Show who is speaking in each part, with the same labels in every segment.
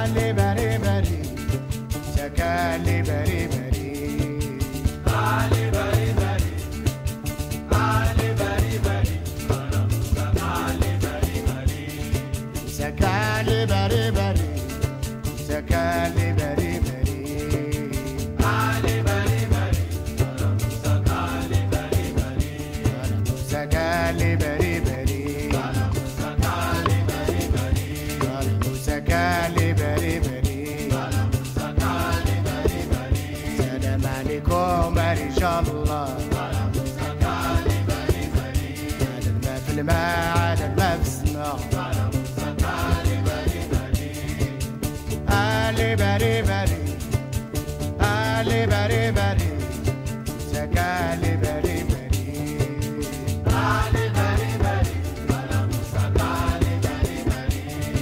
Speaker 1: Ali bari bari, sakali bari bari. Ali bari bari, Ali bari bari, Ali bari bari. Sakali bari bari, sakali bari bari. Ali bari bari, sakali bari bari. Sakali bari bari. Sakali bari bari, سلام عليكم ان شاء الله. سكالي باري باري، على الماء في الماء، على الماء في السماء. سكالي باري باري، علي باري باري، علي باري باري، سكالي باري باري، علي باري باري، سكالي باري باري.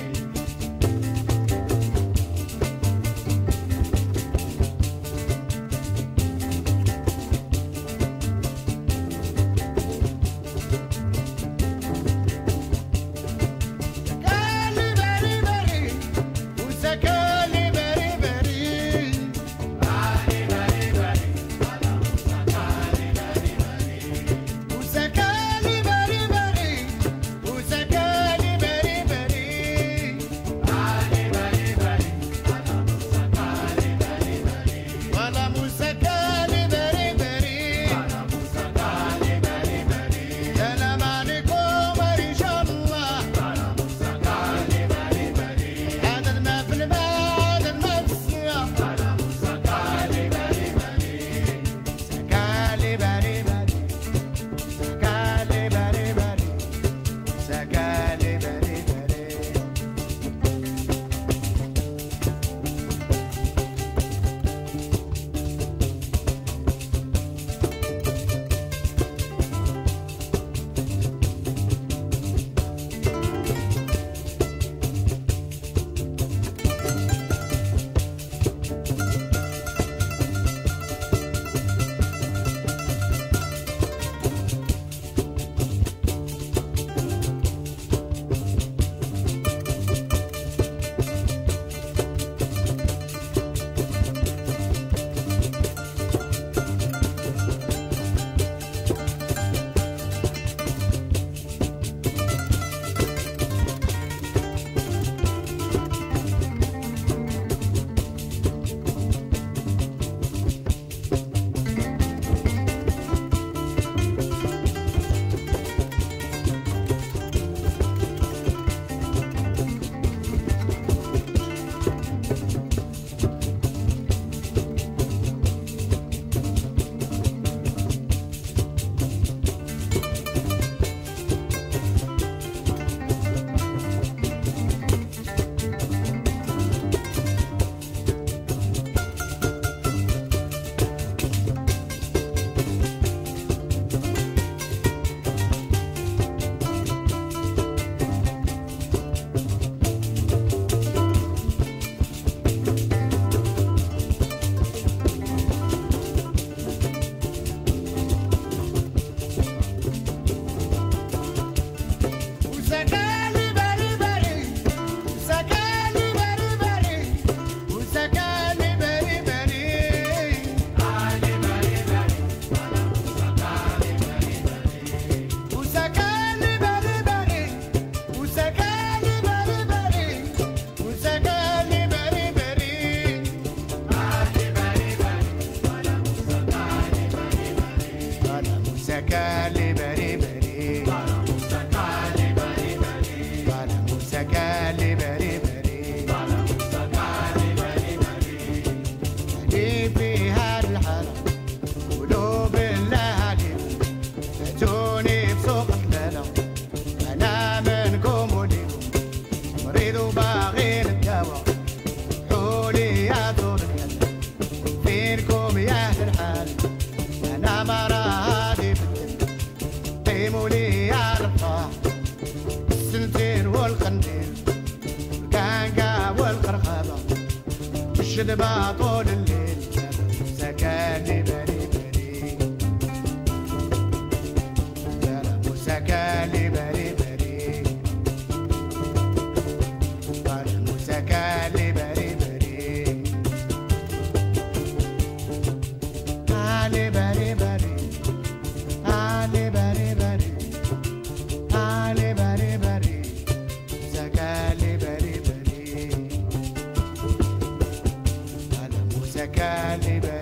Speaker 1: سكالي باري باري، سكالي باري باري، سكالي باري باري، سكالي باري باري. في هذا الحالة قلوب الليالي فاتوني بسوق الحلالة. أنا منكم وليكم مريض وباغي نتداوى. حولي يا دور الحل فينكم يا أهل الحال. أنا مرادي قيموا لي يا رفاح السنتين والخنديل الكانقا والقرقابة الشدبة طول الليل. سكالي باري باري، سكالي باري باري، سكالي باري Cali,